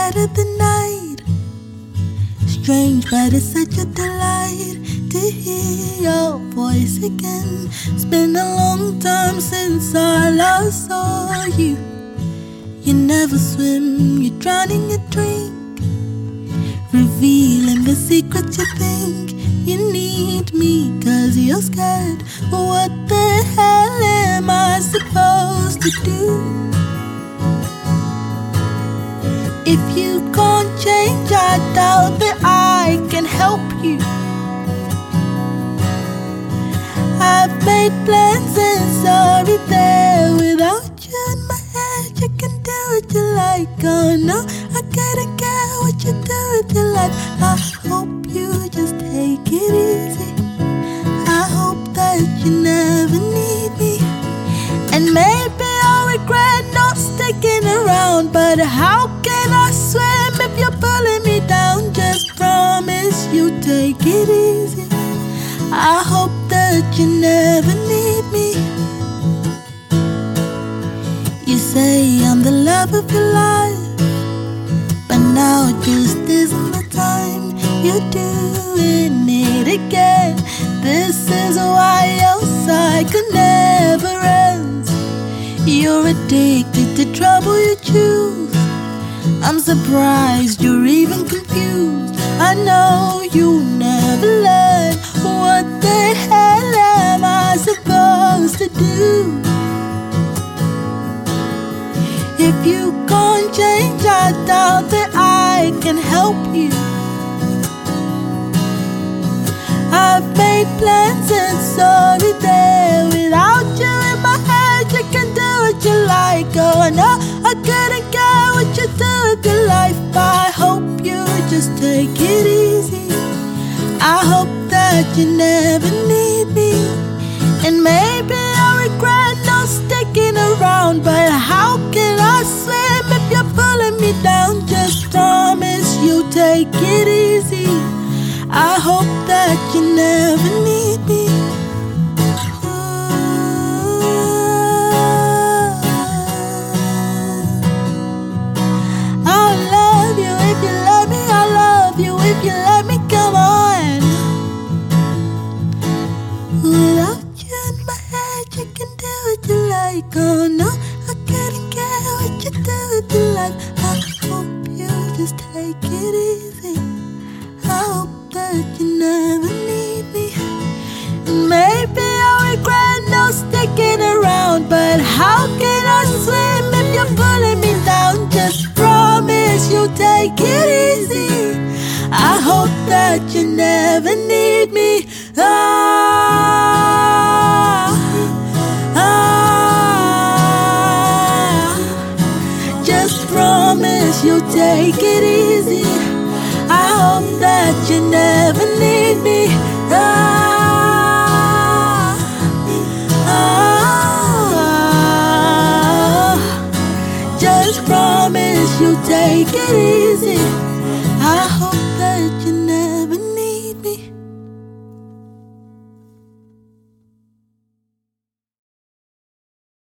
dead of the night. Strange, but it's such a delight to hear your voice again. It's been a long time since I last saw you. You never swim, you're drowning your drink, revealing the secrets you think you need me, 'cause you're scared. What the hell am I supposed to do? If you can't change, I doubt that I can help you. I've made plans and sorry there. Without you in my head, you can do what you like. Oh no, I couldn't care what you do with your life. I hope you just take it easy. I hope that you never need me. And maybe I'll regret not sticking around, but how can I swim if you're pulling me down? Just promise you take it easy. I hope that you never need me. You say I'm the love of your life, but now just isn't the time. You're doing it again. This is why your cycle never ends. You're addicted to trouble you choose. I'm surprised you're even confused. I know you never learn. What the hell am I supposed to do? If you can't change, I doubt that I can help you. I've made plans and sorry there. Without you in my head, you can do what you like. Oh, I know I couldn't care what you do with your life. I hope you just take it easy. I hope that you never need me. And maybe I'll regret not sticking around, but how can I swim if you're pulling me down? Just promise you'll take it easy. I hope that you never need me. I'll love you if you let me. I'll love you if you let me. Come on. Without you in my head, you can do what you like. Oh no, I couldn't care what you do with your life. I hope you just take it easy. I hope that you never need me. And maybe I'll regret not sticking around, but how can I swim if you're pulling me down? Just promise you'll take it easy. I hope that you never need me. Just promise you'll take it easy. I hope that you never need me. Just promise you'll take it easy.